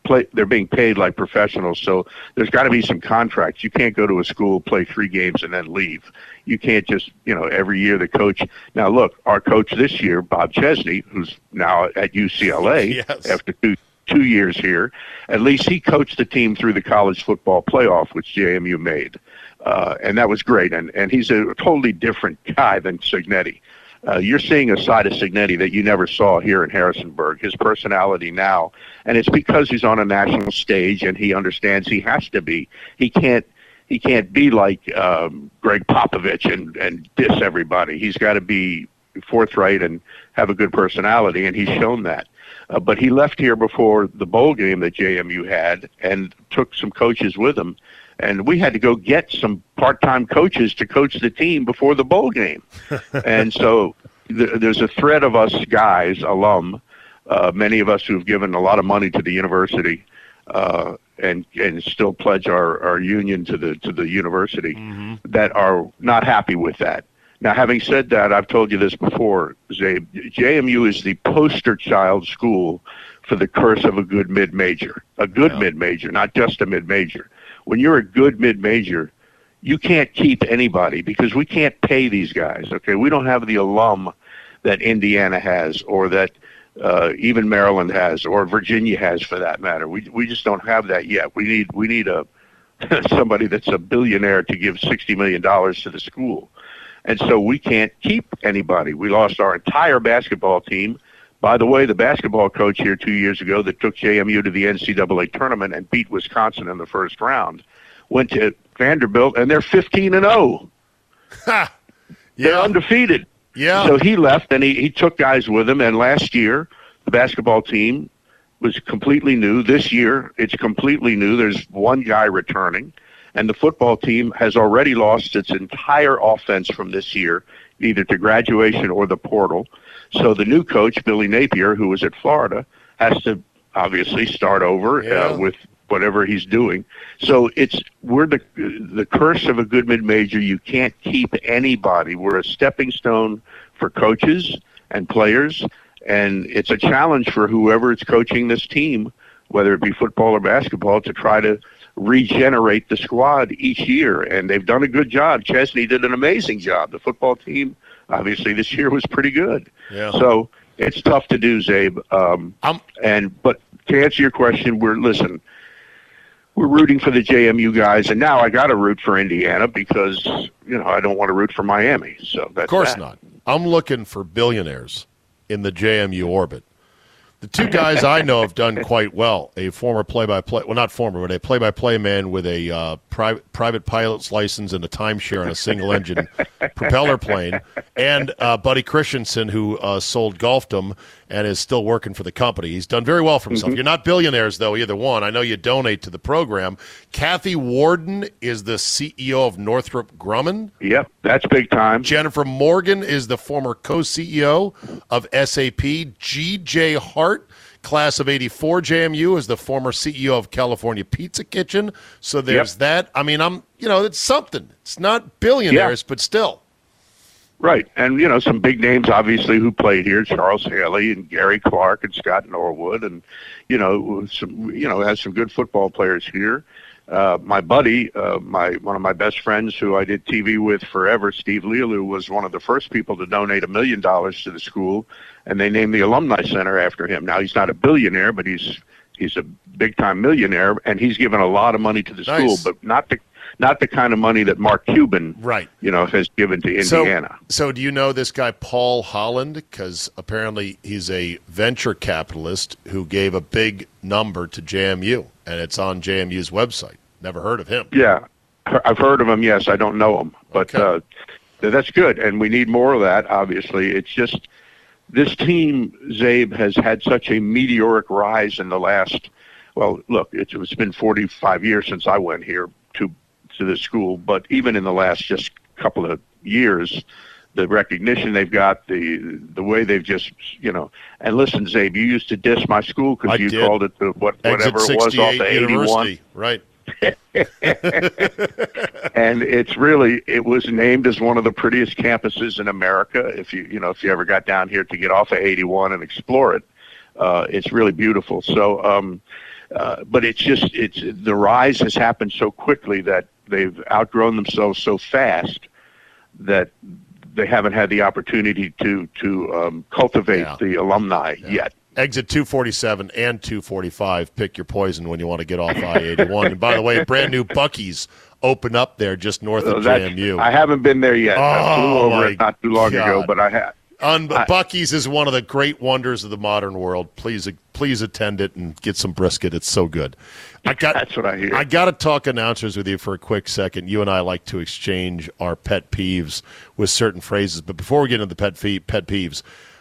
play, they're being paid like professionals. So there's got to be some contracts. You can't go to a school, play three games, and then leave. You can't just, you know, every year the coach. Now, look, our coach this year, Bob Chesney, who's now at U C L A yes. after two, two years here, at least he coached the team through the college football playoff, which J M U made. Uh, and that was great. And, and he's a totally different guy than Cignetti. Uh, you're seeing a side of Cignetti that you never saw here in Harrisonburg, his personality now. And it's because he's on a national stage and he understands he has to be. He can't he can't be like um, Greg Popovich and, and diss everybody. He's got to be forthright and have a good personality, and he's shown that. Uh, but he left here before the bowl game that J M U had and took some coaches with him. And we had to go get some part-time coaches to coach the team before the bowl game. And so th- there's a thread of us guys, alum, uh, many of us who've given a lot of money to the university uh, and and still pledge our, our union to the to the university mm-hmm. that are not happy with that. Now, having said that, I've told you this before, Zabe, J M U is the poster child school for the curse of a good mid-major, a good yeah. mid-major, not just a mid-major. When you're a good mid-major, you can't keep anybody because we can't pay these guys, okay? We don't have the alum that Indiana has or that uh, even Maryland has or Virginia has for that matter. We we just don't have that yet. We need we need a somebody that's a billionaire to give sixty million dollars to the school. And so we can't keep anybody. We lost our entire basketball team. By the way, the basketball coach here two years ago that took J M U to the N C double A tournament and beat Wisconsin in the first round went to Vanderbilt, and they're fifteen and oh. Ha! They're Yeah. undefeated. Yeah. So he left, and he, he took guys with him. And last year, the basketball team was completely new. This year, it's completely new. There's one guy returning. And the football team has already lost its entire offense from this year, either to graduation or the portal. So the new coach, Billy Napier, who was at Florida, has to obviously start over Yeah. uh, with whatever he's doing. So it's we're the the curse of a good mid-major. You can't keep anybody. We're a stepping stone for coaches and players, and it's a challenge for whoever is coaching this team, whether it be football or basketball, to try to regenerate the squad each year. And they've done a good job. Chesney did an amazing job. The football team, obviously, this year was pretty good. Yeah. So it's tough to do, Zabe. Um, I'm, and but to answer your question, we're listen. We're rooting for the J M U guys, and now I got to root for Indiana because you know I don't want to root for Miami. So that's of course that. not. I'm looking for billionaires in the J M U orbit. The two guys I know have done quite well. A former play-by-play, well, not former, but a play-by-play man with a uh, private private pilot's license and a timeshare on a single-engine propeller plane, and uh, Buddy Christensen, who uh, sold Golfdom and is still working for the company. He's done very well for himself. Mm-hmm. You're not billionaires, though, either one. I know you donate to the program. Kathy Warden is the C E O of Northrop Grumman. Yep, that's big time. Jennifer Morgan is the former co-C E O of S A P. G J Hart, class of eighty-four J M U, is the former C E O of California Pizza Kitchen. So there's Yep. that. I mean, I'm, you know, it's something. It's not billionaires, but still. Right, and you know some big names obviously who played here: Charles Haley and Gary Clark and Scott Norwood, and you know some you know has some good football players here. Uh, my buddy, uh, my one of my best friends, who I did T V with forever, Steve Lealou, was one of the first people to donate a million dollars to the school, and they named the Alumni Center after him. Now he's not a billionaire, but he's he's a big time millionaire, and he's given a lot of money to the Nice. school, but not the not the kind of money that Mark Cuban, Right. you know, has given to So, Indiana. so do you know this guy Paul Holland? Because apparently he's a venture capitalist who gave a big number to J M U, and it's on J M U's website. Never heard of him. Yeah, I've heard of him. Yes, I don't know him, but Okay. uh, that's good, and we need more of that. Obviously, it's just this team, Zabe, has had such a meteoric rise in the last. Well, look, it's, it's been forty-five years since I went here to to this school, but even in the last just couple of years, the recognition they've got, the the way they've just, you know, and listen, Zabe, you used to diss my school I because you did. called it the what Exit whatever it was off sixty-eight the eighty-one. University. Right. And it's really, it was named as one of the prettiest campuses in America. If you, you know, if you ever got down here to get off of eighty-one and explore it, uh, it's really beautiful. So, um, Uh, but it's just it's the rise has happened so quickly that they've outgrown themselves so fast that they haven't had the opportunity to to um, cultivate Yeah. the alumni Yeah. yet. Exit two forty-seven and two forty-five. Pick your poison when you want to get off I eighty-one. And by the way, brand new Buc-ee's open up there just north So of that's- J M U. I haven't been there yet. I flew Oh, over my it not too long God. ago, but I have. Un- I- Buc-ee's is one of the great wonders of the modern world. Please, please attend it and get some brisket. It's so good. I got. That's what I hear. I got to talk announcers with you for a quick second. You and I like to exchange our pet peeves with certain phrases. But before we get into the pet fee- pet peeves,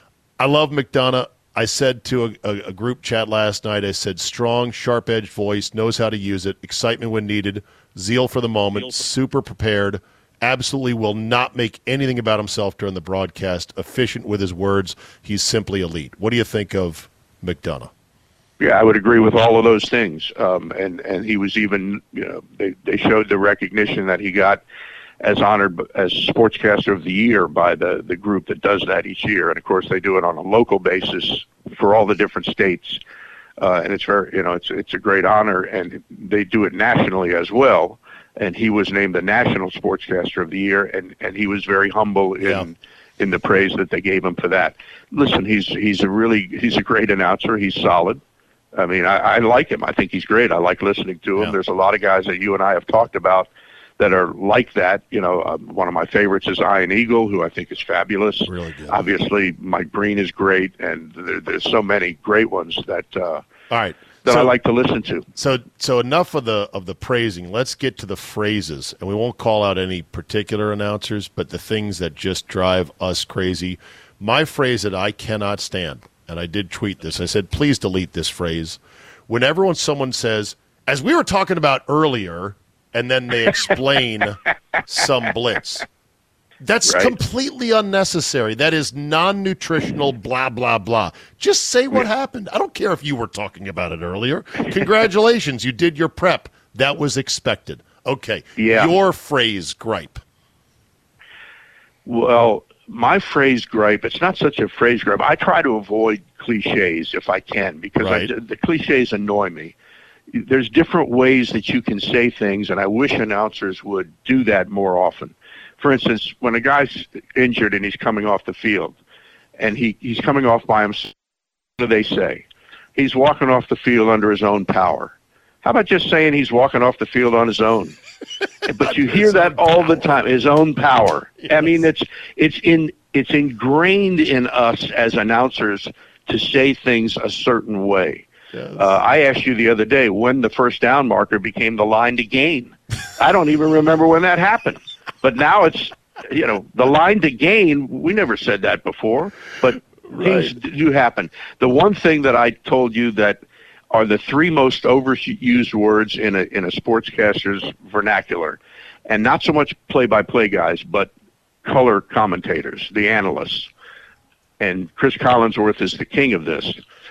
I love McDonough. I said to a, a, a group chat last night, I said, strong, sharp-edged voice, knows how to use it, excitement when needed, zeal for the moment, super prepared, absolutely will not make anything about himself during the broadcast, efficient with his words. He's simply elite. What do you think of McDonough? Yeah, I would agree with all of those things. Um, and, and he was even, you know, they, they showed the recognition that he got as honored as Sportscaster of the Year by the, the group that does that each year. And, of course, they do it on a local basis for all the different states. Uh, and it's very, you know, it's it's a great honor. And they do it nationally as well. And he was named the National Sportscaster of the Year, and, and he was very humble in Yeah. in the praise that they gave him for that. Listen, he's he's a really he's a great announcer. He's solid. I mean, I, I like him. I think he's great. I like listening to him. Yeah. There's a lot of guys that you and I have talked about that are like that. You know, um, one of my favorites is Ian Eagle, who I think is fabulous. Really good. Obviously, Mike Breen is great, and there, there's so many great ones that uh, All right. that So- I like to listen to. So, so enough of the of the praising. Let's get to the phrases, and we won't call out any particular announcers, but the things that just drive us crazy. My phrase that I cannot stand, and I did tweet this. I said, "Please delete this phrase." Whenever when someone says, "As we were talking about earlier," and then they explain some blitz. That's Right. completely unnecessary. That is non-nutritional, blah, blah, blah. Just say what happened. I don't care if you were talking about it earlier. Congratulations, you did your prep. That was expected. Okay, Yeah. your phrase, gripe. Well, my phrase gripe, it's not such a phrase gripe. I try to avoid cliches if I can because Right. I, the cliches annoy me. There's different ways that you can say things, and I wish announcers would do that more often. For instance, when a guy's injured and he's coming off the field, and he, he's coming off by himself, what do they say? He's walking off the field under his own power. How about just saying he's walking off the field on his own? But you hear that all the time, his own power. I mean, it's it's in it's ingrained in us as announcers to say things a certain way. Uh, I asked you the other day when the first down marker became the line to gain. I don't even remember when that happened. But now it's, you know, the line to gain, we never said that before, but things do happen. The one thing that I told you that are the three most overused words in a in a sportscaster's vernacular, and not so much play-by-play guys, but color commentators, the analysts, and Chris Collinsworth is the king of this,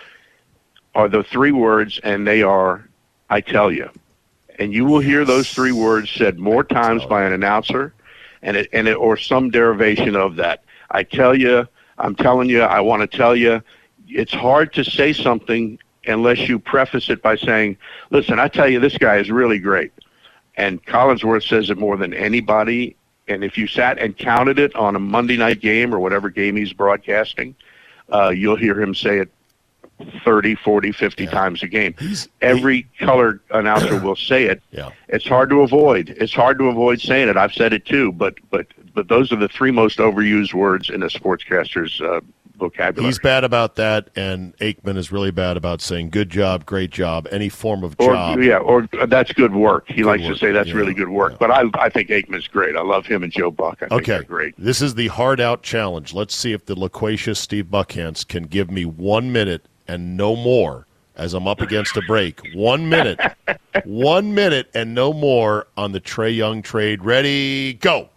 are the three words, and they are, I tell you. And you will hear those three words said more times by an announcer and it, and it, or some derivation of that. I tell you, I'm telling you, I want to tell you. It's hard to say something unless you preface it by saying, listen, I tell you, this guy is really great. And Collinsworth says it more than anybody. And if you sat and counted it on a Monday night game or whatever game he's broadcasting, uh, you'll hear him say it thirty, forty, fifty yeah. times a game. He's, Every he, color announcer will say it. Yeah. It's hard to avoid. It's hard to avoid saying it. I've said it too, but but but those are the three most overused words in a sportscaster's uh, vocabulary. He's bad about that, and Aikman is really bad about saying good job, great job, any form of or, job. Yeah, or uh, that's good work. He good likes work. to say that's yeah. really good work. Yeah. But I I think Aikman's great. I love him and Joe Buck. I think okay. they're great. This is the hard out challenge. Let's see if the loquacious Steve Buckhantz can give me one minute and no more as I'm up against a break. One minute. one minute and no more on the Trae Young trade. Ready, go.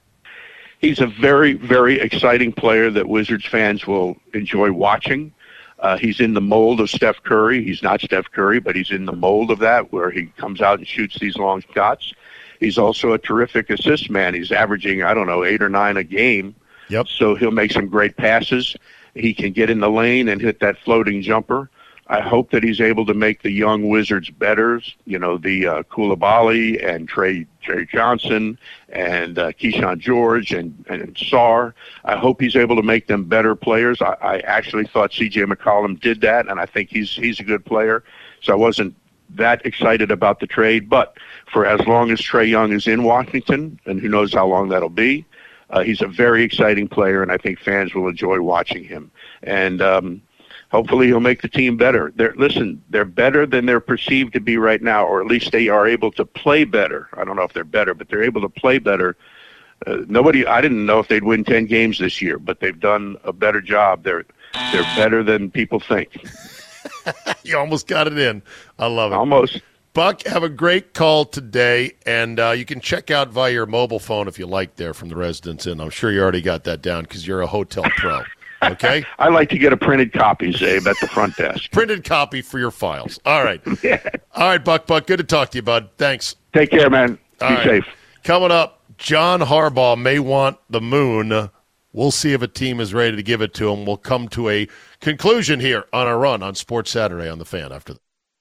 He's a very, very exciting player that Wizards fans will enjoy watching. Uh, he's in the mold of Steph Curry. He's not Steph Curry, but he's in the mold of that where he comes out and shoots these long shots. He's also a terrific assist man. He's averaging, I don't know, eight or nine a game. Yep. So he'll make some great passes. He can get in the lane and hit that floating jumper. I hope that he's able to make the young Wizards better. You know, the uh, Koulibaly and Trey, Trey Johnson and uh, Keyshawn George and, and Sarr. I hope he's able to make them better players. I, I actually thought C J McCollum did that, and I think he's he's a good player. So I wasn't that excited about the trade. But for as long as Trae Young is in Washington, and who knows how long that'll be, uh, he's a very exciting player, and I think fans will enjoy watching him. And um, hopefully he'll make the team better. They're, listen, they're better than they're perceived to be right now, or at least they are able to play better. I don't know if they're better, but they're able to play better. Uh, nobody, I didn't know if they'd win ten games this year, but they've done a better job. They're they're better than people think. You almost got it in. I love it. Almost. Buck, have a great call today, and uh, you can check out via your mobile phone if you like there from the Residence Inn. I'm sure you already got that down because you're a hotel pro. Okay? I like to get a printed copy, Zabe, at the front desk. Printed copy for your files. All right. Yeah. All right, Buck, Buck, good to talk to you, bud. Thanks. Take care, man. All Be right. safe. Coming up, John Harbaugh may want the moon. We'll see if a team is ready to give it to him. We'll come to a conclusion here on our run on Sports Saturday on The Fan after that.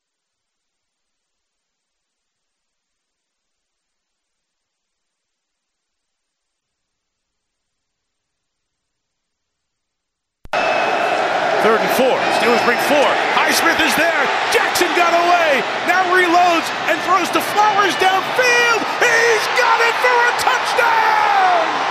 Third and four. Steelers bring four. Highsmith is there. Jackson got away. Now reloads and throws to Flowers downfield. He's got it for a touchdown!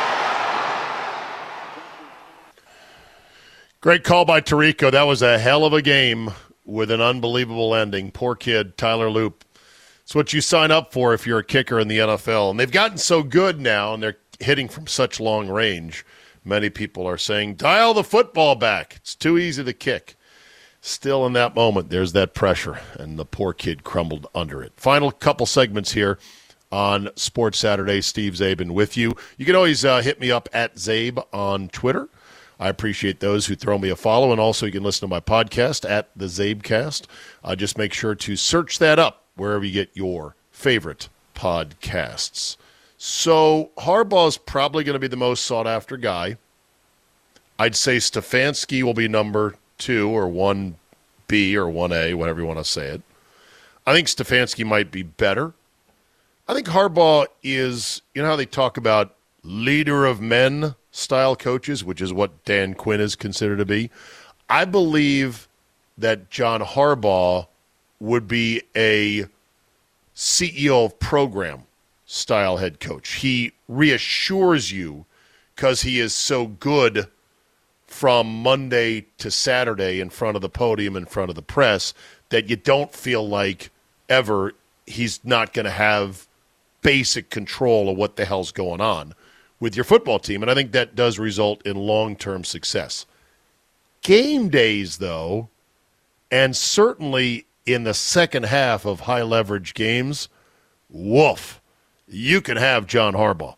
Great call by Tirico. That was a hell of a game with an unbelievable ending. Poor kid, Tyler Loop. It's what you sign up for if you're a kicker in the N F L. And they've gotten so good now, and they're hitting from such long range. Many people are saying, dial the football back. It's too easy to kick. Still in that moment, there's that pressure, and the poor kid crumbled under it. Final couple segments here on Sports Saturday. Steve Zabin with you. You can always uh, hit me up at Zabe on Twitter. I appreciate those who throw me a follow, and also you can listen to my podcast at the Zabecast. Uh, just make sure to search that up wherever you get your favorite podcasts. So Harbaugh's probably going to be the most sought-after guy. I'd say Stefanski will be number two or one B or one A, whatever you want to say it. I think Stefanski might be better. I think Harbaugh is, you know how they talk about leader of men style coaches, which is what Dan Quinn is considered to be. I believe that John Harbaugh would be a C E O of program style head coach. He reassures you because he is so good from Monday to Saturday in front of the podium, in front of the press, that you don't feel like ever he's not going to have basic control of what the hell's going on with your football team. And I think that does result in long-term success. Game days, though, and certainly in the second half of high-leverage games, woof, you can have John Harbaugh.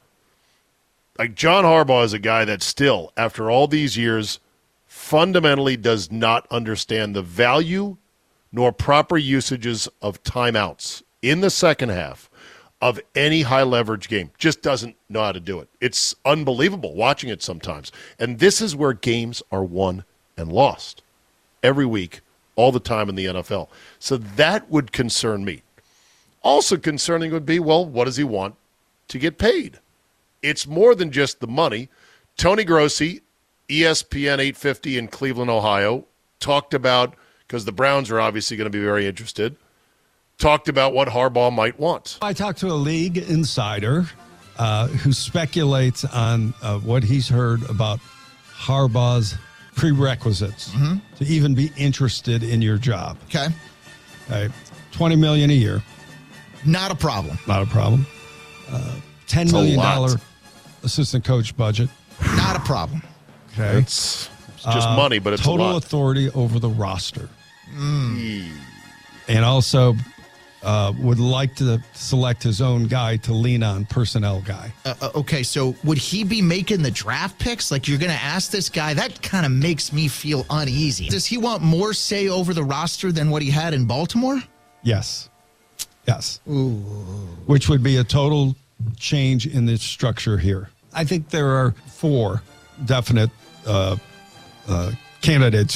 Like, John Harbaugh is a guy that still, after all these years, fundamentally does not understand the value nor proper usages of timeouts in the second half of any high-leverage game. Just doesn't know how to do it. It's unbelievable watching it sometimes. And this is where games are won and lost every week, all the time in the N F L. So that would concern me. Also concerning would be, well, what does he want to get paid? It's more than just the money. Tony Grossi, E S P N eight fifty in Cleveland, Ohio, talked about, because the Browns are obviously going to be very interested, talked about what Harbaugh might want. I talked to a league insider uh, who speculates on uh, what he's heard about Harbaugh's prerequisites mm-hmm. to even be interested in your job. Okay. Okay. twenty million dollars a year. Not a problem. Not a problem. Uh, ten million dollars assistant coach budget. Not a problem. Okay. It's, it's just uh, money, but it's total a lot. authority over the roster. Mm. And also uh, would like to select his own guy to lean on, personnel guy. Uh, okay, so would he be making the draft picks? Like, you're going to ask this guy? That kind of makes me feel uneasy. Does he want more say over the roster than what he had in Baltimore? Yes. Yes. Ooh. Which would be a total change in the structure here. I think there are four definite uh, uh, candidates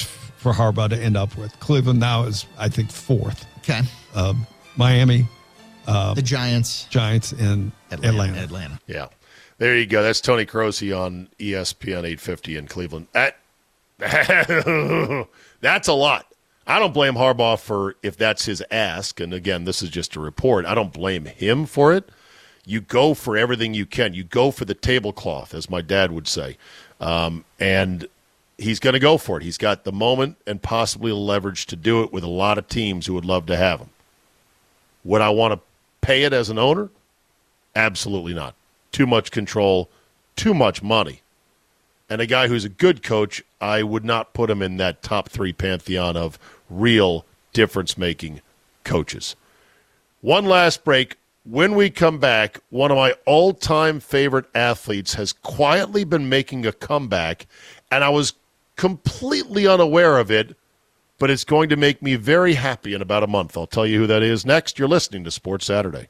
for Harbaugh to end up with. Cleveland now is, I think, fourth. Okay. Um, Miami. Uh, the Giants. Giants in Atlanta. Atlanta. Atlanta. Yeah. There you go. That's Tony Croce on E S P N eight fifty in Cleveland. That, that's a lot. I don't blame Harbaugh for if that's his ask. And, again, this is just a report. I don't blame him for it. You go for everything you can. You go for the tablecloth, as my dad would say. Um, and he's going to go for it. He's got the moment and possibly the leverage to do it with a lot of teams who would love to have him. Would I want to pay it as an owner? Absolutely not. Too much control, too much money. And a guy who's a good coach, I would not put him in that top three pantheon of real difference-making coaches. One last break. When we come back, one of my all-time favorite athletes has quietly been making a comeback, and I was completely unaware of it, but it's going to make me very happy in about a month. I'll tell you who that is next. You're listening to Sports Saturday.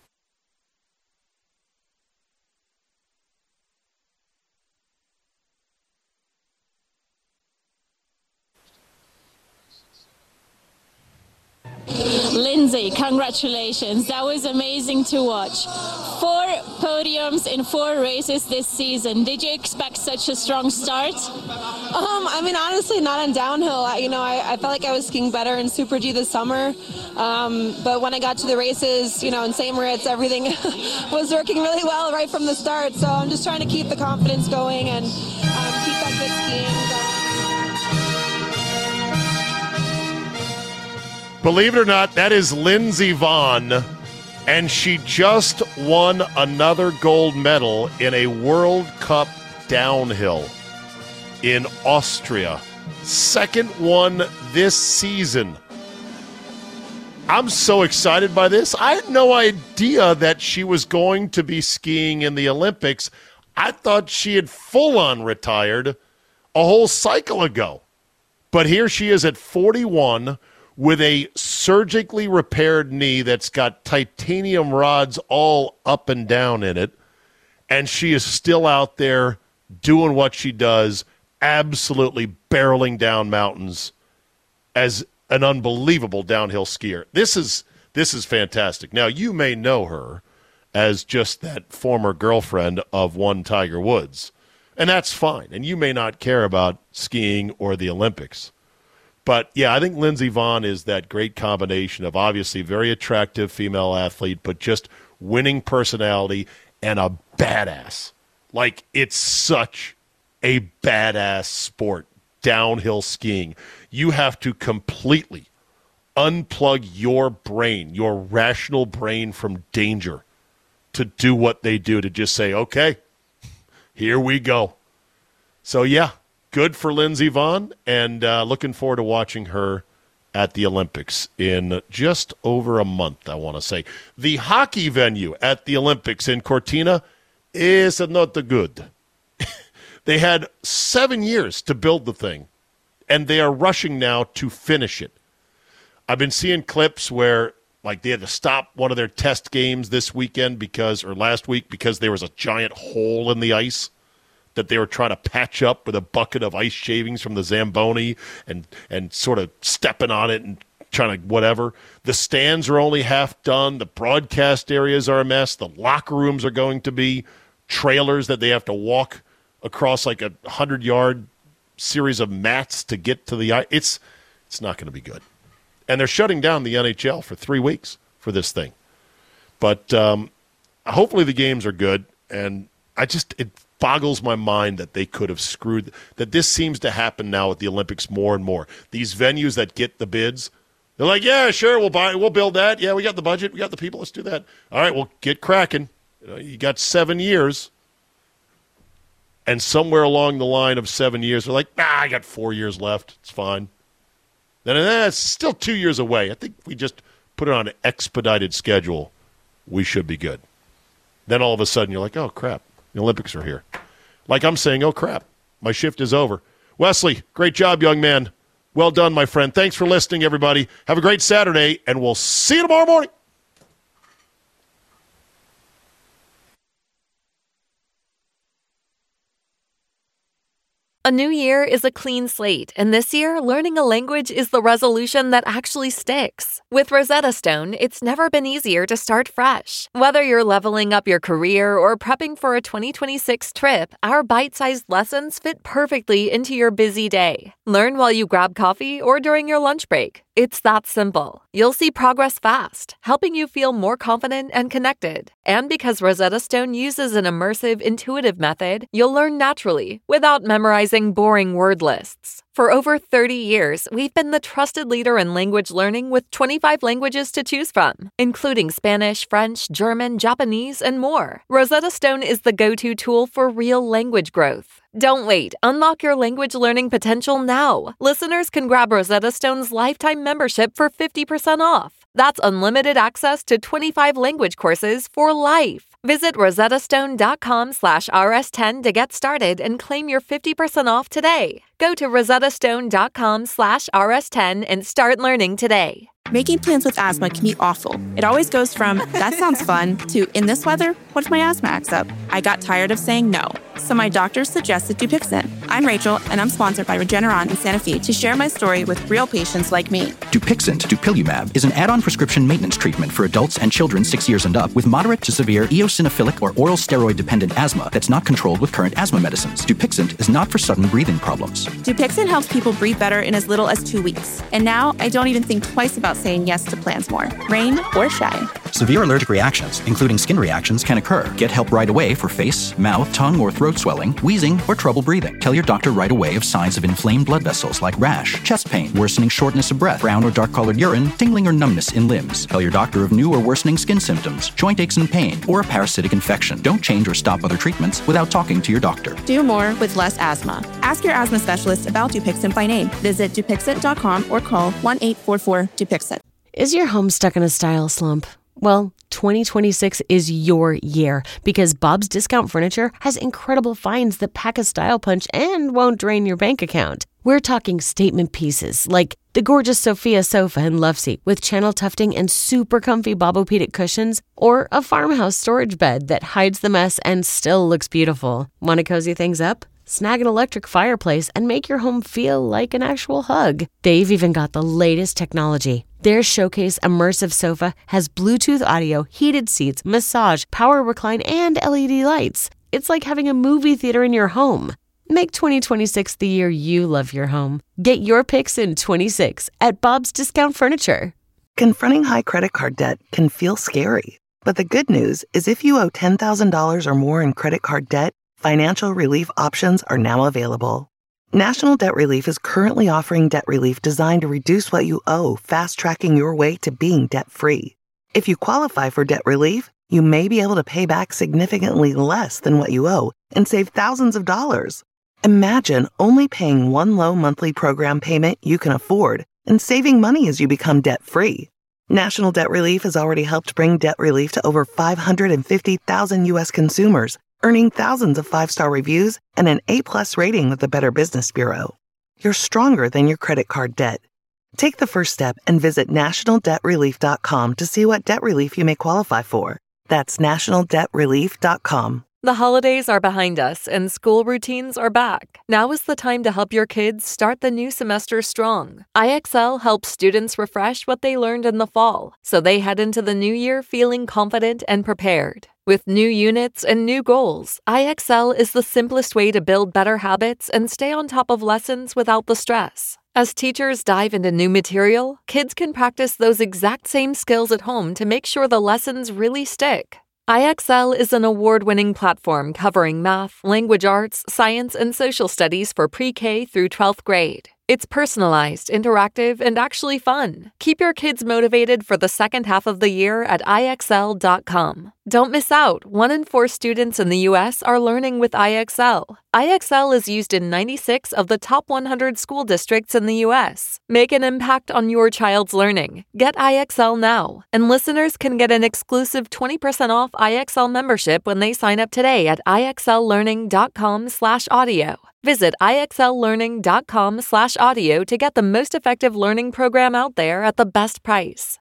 Lindsay, congratulations. That was amazing to watch. Four podiums in four races this season. Did you expect such a strong start? Um, I mean, honestly, not on downhill. I, you know, I, I felt like I was skiing better in Super G this summer. Um, but when I got to the races, you know, in Saint Moritz, everything was working really well right from the start. So I'm just trying to keep the confidence going and um, keep that good skiing going. Believe it or not, that is Lindsey Vonn, and she just won another gold medal in a World Cup downhill in Austria. Second one this season. I'm so excited by this. I had no idea that she was going to be skiing in the Olympics. I thought she had full-on retired a whole cycle ago. But here she is at forty-one, with a surgically repaired knee that's got titanium rods all up and down in it, and she is still out there doing what she does, absolutely barreling down mountains as an unbelievable downhill skier. This is this is fantastic. Now, you may know her as just that former girlfriend of one Tiger Woods, and that's fine, and you may not care about skiing or the Olympics. But, yeah, I think Lindsey Vonn is that great combination of obviously very attractive female athlete, but just winning personality and a badass. Like, it's such a badass sport, downhill skiing. You have to completely unplug your brain, your rational brain from danger to do what they do, to just say, okay, here we go. So, yeah. Good for Lindsey Vonn, and uh, looking forward to watching her at the Olympics in just over a month, I want to say. The hockey venue at the Olympics in Cortina is not good. They had seven years to build the thing, and they are rushing now to finish it. I've been seeing clips where, like, they had to stop one of their test games this weekend because, or last week, because there was a giant hole in the ice that they were trying to patch up with a bucket of ice shavings from the Zamboni and, and sort of stepping on it and trying to whatever. The stands are only half done. The broadcast areas are a mess. The locker rooms are going to be trailers that they have to walk across like a hundred-yard series of mats to get to the ice. It's, it's not going to be good. And they're shutting down the N H L for three weeks for this thing. But um, hopefully the games are good. And I just – it boggles my mind that they could have screwed – that this seems to happen now at the Olympics more and more. These venues that get the bids, they're like, yeah, sure, we'll buy, we'll build that. Yeah, we got the budget. We got the people. Let's do that. All right, well, get cracking. You know, you got seven years. And somewhere along the line of seven years, they're like, nah, I got four years left. It's fine. Then eh, it's still two years away. I think if we just put it on an expedited schedule, we should be good. Then all of a sudden you're like, oh, crap. The Olympics are here. Like I'm saying, oh, crap. My shift is over. Wesley, great job, young man. Well done, my friend. Thanks for listening, everybody. Have a great Saturday, and we'll see you tomorrow morning. A new year is a clean slate, and this year, learning a language is the resolution that actually sticks. With Rosetta Stone, it's never been easier to start fresh. Whether you're leveling up your career or prepping for a twenty twenty-six trip, our bite-sized lessons fit perfectly into your busy day. Learn while you grab coffee or during your lunch break. It's that simple. You'll see progress fast, helping you feel more confident and connected. And because Rosetta Stone uses an immersive, intuitive method, you'll learn naturally without memorizing boring word lists. For over thirty years, we've been the trusted leader in language learning with twenty-five languages to choose from, including Spanish, French, German, Japanese, and more. Rosetta Stone is the go-to tool for real language growth. Don't wait. Unlock your language learning potential now. Listeners can grab Rosetta Stone's lifetime membership for fifty percent off. That's unlimited access to twenty-five language courses for life. Visit rosettastone.com slash rs10 to get started and claim your fifty percent off today. Go to rosettastone.com slash rs10 and start learning today. Making plans with asthma can be awful. It always goes from, that sounds fun, to, in this weather, what if my asthma acts up? I got tired of saying no, so my doctor suggested Dupixent. I'm Rachel, and I'm sponsored by Regeneron and Sanofi to share my story with real patients like me. Dupixent, dupilumab, is an add-on prescription maintenance treatment for adults and children six years and up with moderate to severe eosinophilic or oral steroid-dependent asthma that's not controlled with current asthma medicines. Dupixent is not for sudden breathing problems. Dupixent helps people breathe better in as little as two weeks. And now I don't even think twice about saying yes to plans more, rain or shine. Severe allergic reactions, including skin reactions, can occur. Get help right away for face, mouth, tongue, or throat swelling, wheezing, or trouble breathing. Tell your doctor right away of signs of inflamed blood vessels like rash, chest pain, worsening shortness of breath, brown or dark-colored urine, tingling or numbness in limbs. Tell your doctor of new or worsening skin symptoms, joint aches and pain, or a parasitic infection. Don't change or stop other treatments without talking to your doctor. Do more with less asthma. Ask your asthma specialist about Dupixent by name. Visit Dupixent dot com or call one eight four four Dupixent. Is your home stuck in a style slump? Well, twenty twenty-six is your year because Bob's Discount Furniture has incredible finds that pack a style punch and won't drain your bank account. We're talking statement pieces like the gorgeous Sophia sofa and love seat with channel tufting and super comfy Bobopedic cushions, or a farmhouse storage bed that hides the mess and still looks beautiful. Want to cozy things up? Snag an electric fireplace and make your home feel like an actual hug. They've even got the latest technology. Their Showcase Immersive Sofa has Bluetooth audio, heated seats, massage, power recline, and L E D lights. It's like having a movie theater in your home. Make twenty twenty-six the year you love your home. Get your picks in twenty-six at Bob's Discount Furniture. Confronting high credit card debt can feel scary. But the good news is if you owe ten thousand dollars or more in credit card debt, financial relief options are now available. National Debt Relief is currently offering debt relief designed to reduce what you owe, fast-tracking your way to being debt-free. If you qualify for debt relief, you may be able to pay back significantly less than what you owe and save thousands of dollars. Imagine only paying one low monthly program payment you can afford and saving money as you become debt-free. National Debt Relief has already helped bring debt relief to over five hundred fifty thousand U S consumers, earning thousands of five-star reviews and an A-plus rating with the Better Business Bureau. You're stronger than your credit card debt. Take the first step and visit national debt relief dot com to see what debt relief you may qualify for. That's national debt relief dot com. The holidays are behind us and school routines are back. Now is the time to help your kids start the new semester strong. I X L helps students refresh what they learned in the fall, so they head into the new year feeling confident and prepared. With new units and new goals, I X L is the simplest way to build better habits and stay on top of lessons without the stress. As teachers dive into new material, kids can practice those exact same skills at home to make sure the lessons really stick. I X L is an award-winning platform covering math, language arts, science, and social studies for pre-K through twelfth grade. It's personalized, interactive, and actually fun. Keep your kids motivated for the second half of the year at I X L dot com. Don't miss out. One in four students in the U S are learning with I X L. I X L is used in ninety-six of the top one hundred school districts in the U S. Make an impact on your child's learning. Get I X L now. And listeners can get an exclusive twenty percent off I X L membership when they sign up today at I X L learning dot com slash audio. Visit I X L learning dot com slash audio to get the most effective learning program out there at the best price.